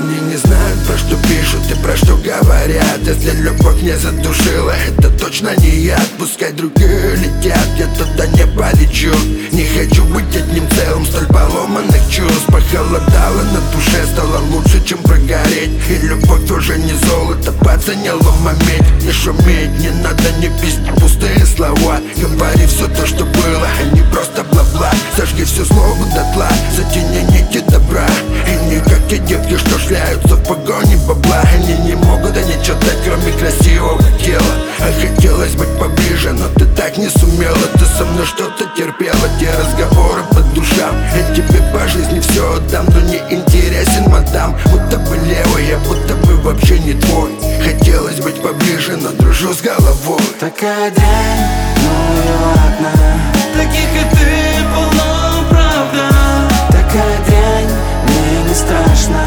Они не знают, про что пишут и про что говорят. Если любовь не задушила, это точно не яд. Пускай другие летят, я туда не полечу. Не хочу быть одним целым столь поломанных чувств. Похолодало на душе, стало лучше, чем прогореть. И любовь тоже не золото, пацанело медь. Не шуметь, не надо, не пиздить пустые слова. Говори все то, что было, а не просто бла-бла. Сожги всю злобу дотла, затяни нити добра. И не как те девки, что шляются в погоне бабла. Они не могут ничего дать, кроме красивого тела. А хотелось быть поближе, но ты так не сумела. Ты со мной что-то терпела, те разговоры по душам. Я тебе по жизни все отдам, но не интересен мадам. Будто бы левый, я будто бы вообще не твой. Хотелось быть поближе, но дружу с головой. Такая дрянь, ну и ладно. Таких и ты полно, правда. Такая дрянь, мне не страшно.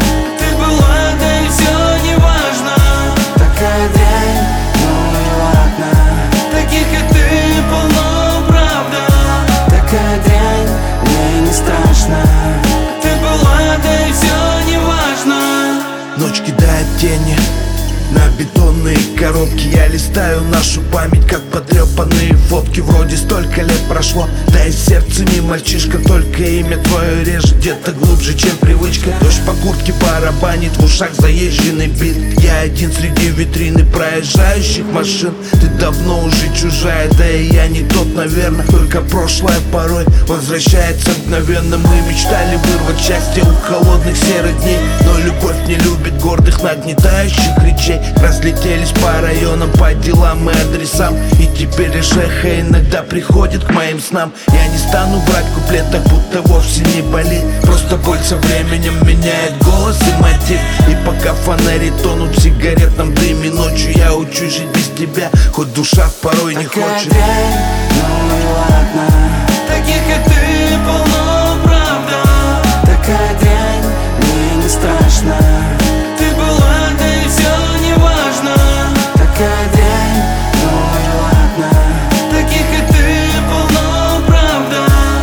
Ты была, да и все не важно. Такая дрянь, ну и ладно. Таких и ты полно, правда. Такая дрянь, мне не страшно. Ты была, да и все не важно. Ночь кидает тени на бетонные коробки. Я листаю нашу память, как потрепанные фотки. Вроде столько лет прошло, да и сердце не мальчишка. Только имя твое режет где-то глубже, чем привычка. Дождь по куртке барабанит, в ушах заезженный бит. Я один среди витрины проезжающих машин. Ты давно уже чужая, да и я не тот, наверное. Только прошлое порой возвращается мгновенно. Мы мечтали вырвать счастье у холодных серых дней, но любовь не любит гордых нагнетающих речей. Разлетелись по районам, по делам и адресам. И теперь лишь эхо иногда приходит к моим снам. Я не стану брать куплет, так будто вовсе не болит. Просто боль со временем меняет голос и мотив. И пока фонари тонут в сигаретном дыме, ночью я учусь жить без тебя, хоть душа порой не хочет. Такая дрянь, ну и ладно. Таких и ты полно, правда. Такая дрянь, мне не страшно. Ты была, да и все не важно. Такая дрянь, ну и ладно. Таких и ты полно, правда.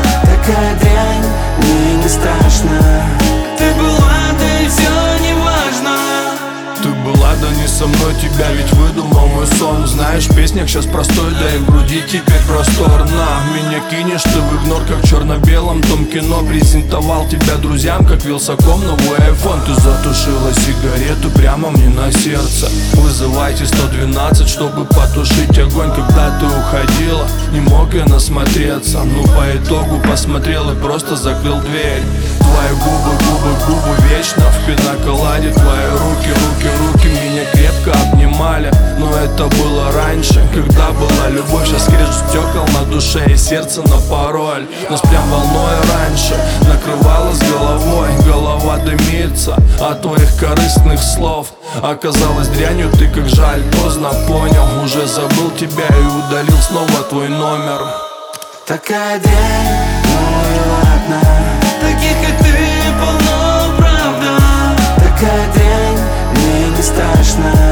Такая дрянь, мне не страшно. Ты была, да и все не важно. Ты была, да не со мной, тебя ведь выдумал мой сон. Знаешь, в песнях сейчас простой, да и в груди теперь просторно. Меня кинешь ты в игнор, как в черно-белом том кино. Презентовал тебя друзьям, как Вилсаком новый iPhone. Ты затушила сигарету прямо мне на сердце. Вызывайте 112, чтобы потушить огонь. Когда ты уходила, не мог я насмотреться. Ну по итогу посмотрел и просто закрыл дверь. Твои губы вечно в пинаколаде. Твои руки меня крепко обнимали. Но это было раньше, когда была любовь. Сейчас скрежет стекол на душе и сердце на пароль. Нас прям волной раньше накрывало с головой. Голова дымится от твоих корыстных слов. Оказалось дрянью ты, как жаль, поздно понял. Уже забыл тебя и удалил снова твой номер. Такая дрянь, ну и ладно. Таких и ты полно, правда. Такая дрянь, мне не страшно.